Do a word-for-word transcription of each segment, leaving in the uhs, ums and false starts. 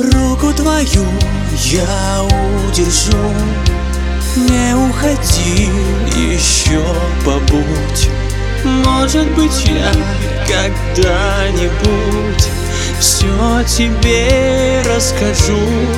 Руку твою я удержу, не уходи, еще побудь. Может быть, я когда-нибудь все тебе расскажу.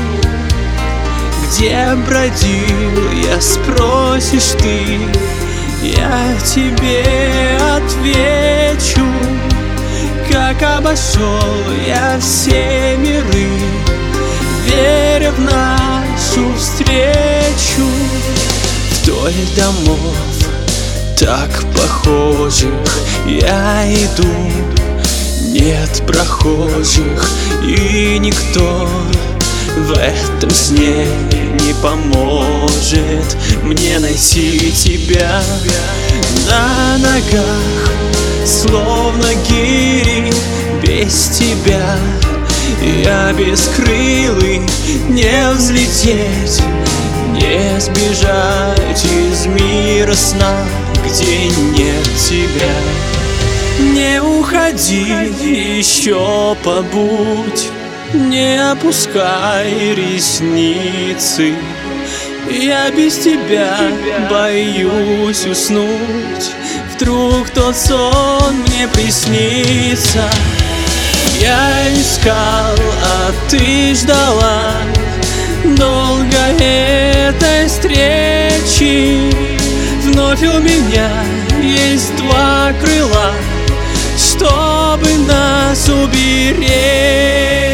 Где бродил я, спросишь ты, я тебе отвечу. Как обошел я все миры, веря в нашу встречу. Вдоль домов так похожих я иду, нет прохожих, и никто в этом сне не поможет мне найти тебя. На ногах словно гири, без тебя я бескрылый, не взлететь, не сбежать из мира сна, где нет тебя. Не уходи, еще побудь, не опускай ресницы. Я без тебя боюсь уснуть, вдруг тот сон мне приснится. Я искал, а ты ждала долго этой встречи. Вновь у меня есть два крыла, чтобы нас уберечь.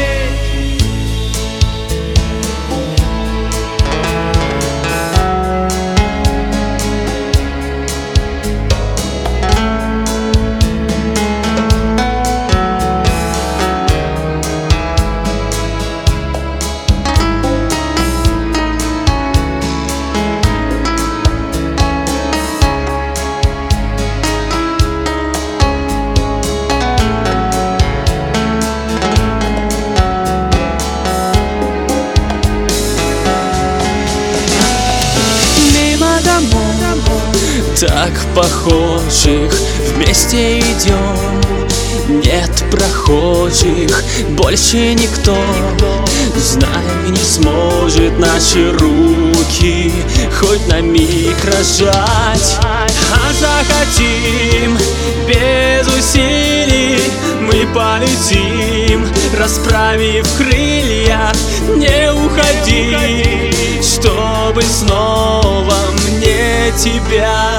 Так похожих вместе идем, нет прохожих, больше никто. Знай, не сможет наши руки хоть на миг разжать. А захотим, без усилий мы полетим, расправив крылья. Не уходи, чтобы снова мне тебя